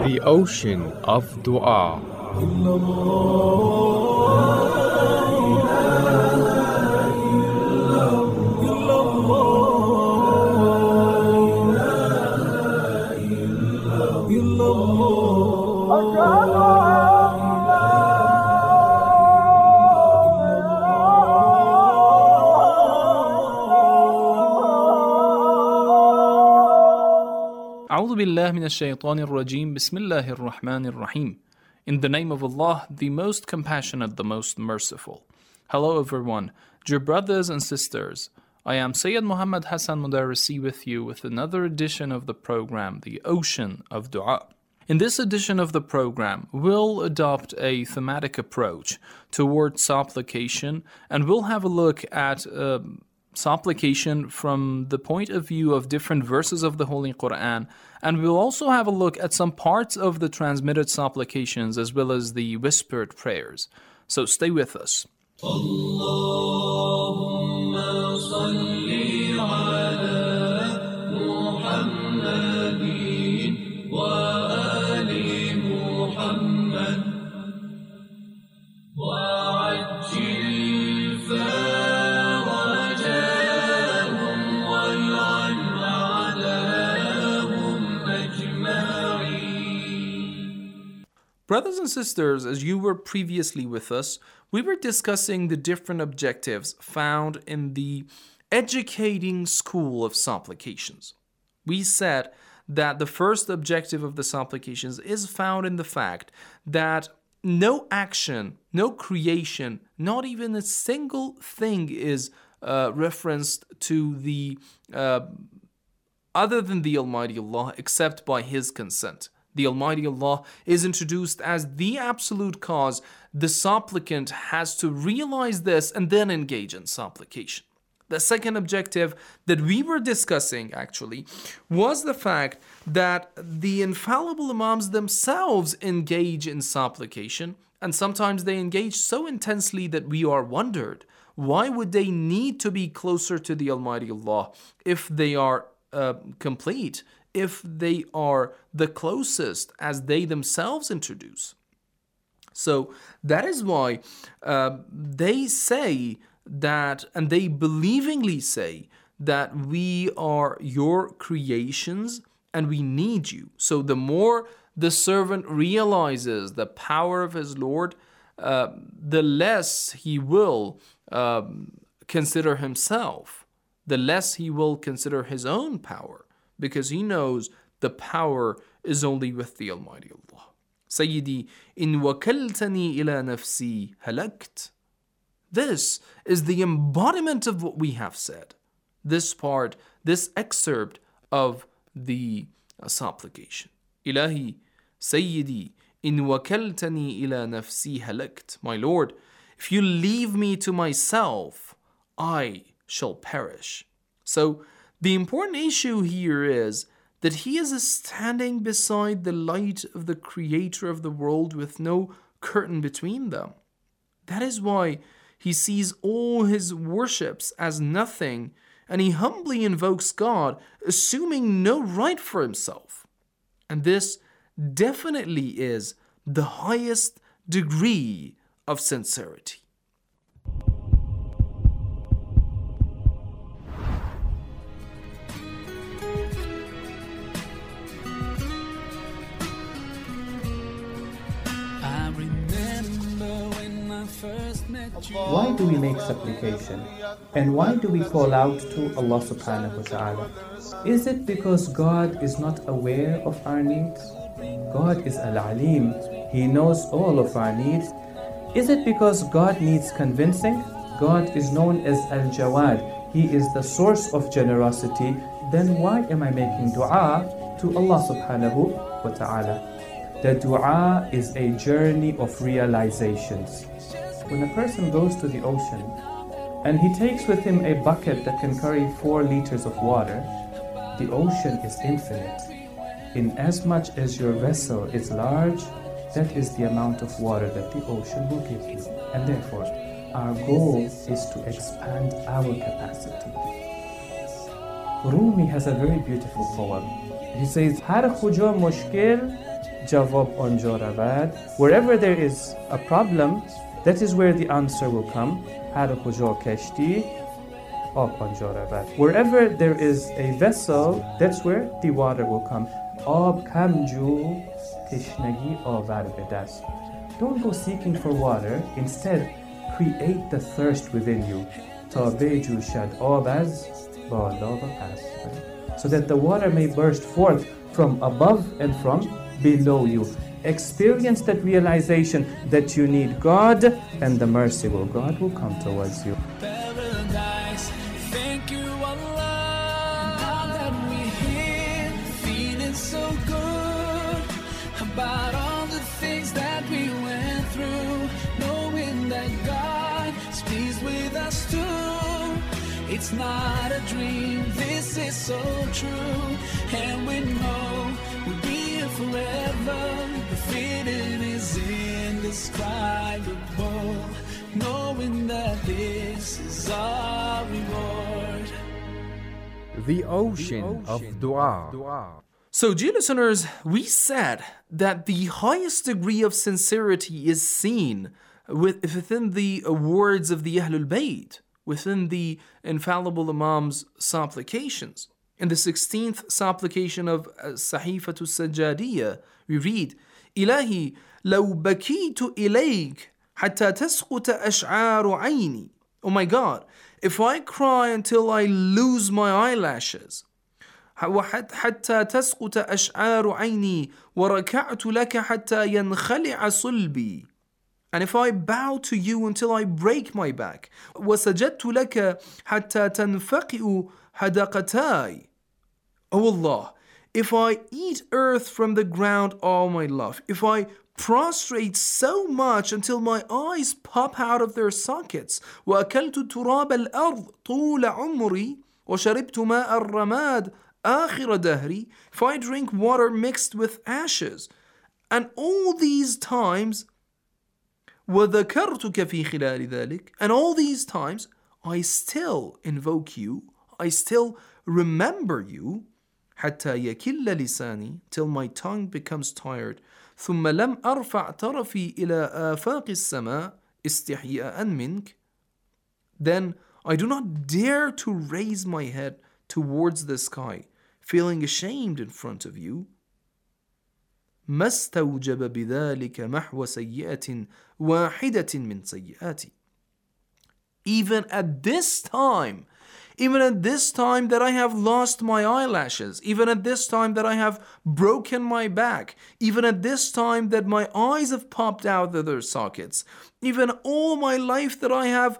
The ocean of dua. أعوذ بالله من الشيطان الرجيم بسم الله الرحمن الرحيم. In the name of Allah, the most compassionate, the most merciful. Hello everyone, dear brothers and sisters. I am Sayyid Muhammad Hassan Mudarrisi with you with another edition of the program, The Ocean of Dua. In this edition of the program, we'll adopt a thematic approach towards supplication, and we'll have a look at supplication from the point of view of different verses of the Holy Quran, and we'll also have a look at some parts of the transmitted supplications as well as the whispered prayers. So stay with us. Allahumma salli ala Muhammadin wa ali Muhammad wa ajil farajahum wal'an a'dahum ajma'in. Brothers and sisters, as you were previously with us, we were discussing the different objectives found in the educating school of supplications. We said that the first objective of the supplications is found in the fact that no action, no creation, not even a single thing is referenced to the other than the Almighty Allah except by His consent. The Almighty Allah is introduced as the absolute cause. The supplicant has to realize this and then engage in supplication. The second objective that we were discussing actually was the fact that the infallible Imams themselves engage in supplication, and sometimes they engage so intensely that we are wondered, why would they need to be closer to the Almighty Allah if they are complete, if they are the closest as they themselves introduce? So that is why they say that, and they believingly say that we are your creations and we need you. So the more the servant realizes the power of his Lord, the less he will consider himself, the less he will consider his own power, because he knows the power is only with the Almighty Allah. Sayyidi, in wakaltani ila nafsi halakt. This is the embodiment of what we have said. This part, this excerpt of the supplication. Ilahi, Sayyidi, in wakaltani ila nafsi halakt. My Lord, if you leave me to myself, I shall perish. So, the important issue here is that he is standing beside the light of the Creator of the world with no curtain between them. That is why he sees all his worships as nothing, and he humbly invokes God, assuming no right for himself. And this definitely is the highest degree of sincerity. Why do we make supplication? And why do we call out to Allah subhanahu wa ta'ala? Is it because God is not aware of our needs? God is Al-Alim. He knows all of our needs. Is it because God needs convincing? God is known as Al-Jawad. He is the source of generosity. Then why am I making dua to Allah subhanahu wa ta'ala? The dua is a journey of realizations. When a person goes to the ocean and he takes with him a bucket that can carry 4 liters of water, the ocean is infinite. In as much as your vessel is large, that is the amount of water that the ocean will give you. And therefore, our goal is to expand our capacity. Rumi has a very beautiful poem. He says, هر کجا مشکل جواب آنجا رود. Wherever there is a problem, that is where the answer will come. هر کجا کشتی آب آنجا رود. Wherever there is a vessel, that's where the water will come. آب کم جو تشنگی آور به دست. Don't go seeking for water. Instead, create the thirst within you. تا بجوشد آب از بالا و پس. So that the water may burst forth from above and from below you. Experience that realization that you need God, and the merciful God will come towards you. Paradise, thank you Allah. Now that we're here, feeling so good about all the things that we went through, knowing that God is pleased with us too. It's not a dream, this is so true, and we know we'll be here forever. The feeling is indescribable, knowing that this is our reward. The ocean of dua. So, dear listeners, we said that the highest degree of sincerity is seen within the words of the Ahlul Bayt, within the infallible Imam's supplications. In the 16th supplication of Sahifatu Sajjadiyya, we read, إلهي لو بكيت إليك حتى تسقط أشعار عيني. Oh my God, if I cry until I lose my eyelashes, حتى تسقط أشعار عيني وركعت لك حتى ينخلع صلبي. And if I bow to you until I break my back, وسجدت لك حتى تنفقئ حدقتاي. Oh Allah, if I eat earth from the ground all my life, if I prostrate so much until my eyes pop out of their sockets, وأكلت تراب الأرض طول عمري وشربت ماء الرماد آخر دهري, if I drink water mixed with ashes, and all these times وذكرتك في خلال ذلك, and all these times I still invoke you, I still remember you, حتى يكل لساني, till my tongue becomes tired, ثم لم أرفع طرفي إلى آفاق السماء استحياء منك, then I do not dare to raise my head towards the sky, feeling ashamed in front of you. ما استوجب بذلك محو سيئة واحدة من سيئاتي. Even at this time that I have lost my eyelashes, even at this time that I have broken my back, even at this time that my eyes have popped out of their sockets, even all my life that I have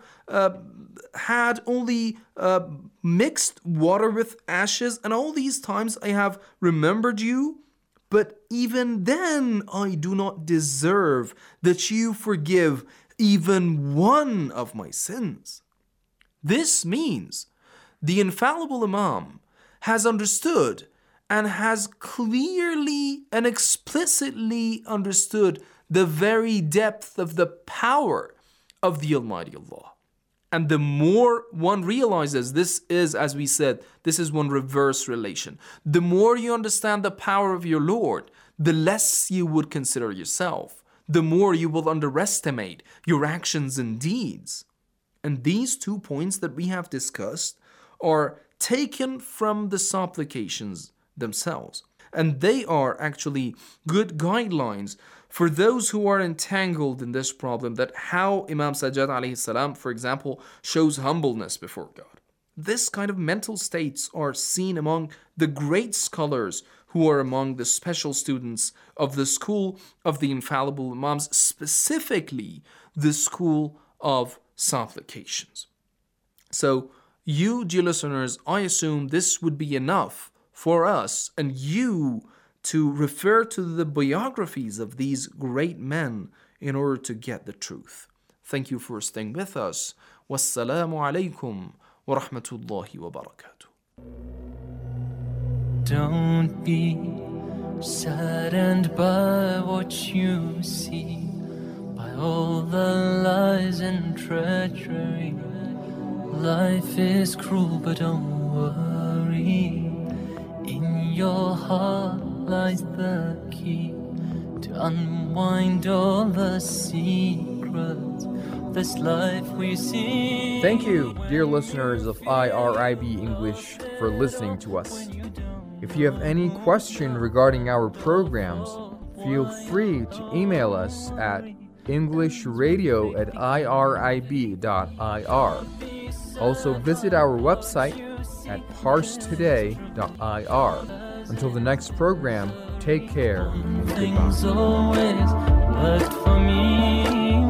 had only mixed water with ashes, and all these times I have remembered you, but even then I do not deserve that you forgive even one of my sins. This means the infallible Imam has understood and has clearly and explicitly understood the very depth of the power of the Almighty Allah. And the more one realizes, this is, as we said, this is one reverse relation. The more you understand the power of your Lord, the less you would consider yourself. The more you will underestimate your actions and deeds. And these 2 points that we have discussed are taken from the supplications themselves. And they are actually good guidelines for those who are entangled in this problem, that how Imam Sajjad alayhi salam, for example, shows humbleness before God. This kind of mental states are seen among the great scholars who are among the special students of the school of the infallible Imams, specifically the school of supplications. So, you, dear listeners, I assume this would be enough for us and you to refer to the biographies of these great men in order to get the truth. Thank you for staying with us. Wassalamu alaikum wa rahmatullahi wa barakatuh. Don't be saddened by what you see, by all the lies and treachery. Life is cruel, but don't worry. In your heart lies the key unwind all the secrets of this life we see. Thank you, dear listeners of IRIB English, for listening to us. If you have any question regarding our programs, feel free to email us at englishradio@irib.ir. Also visit our website at parstoday.ir. Until the next program, take care and goodbye. Things always worked for me.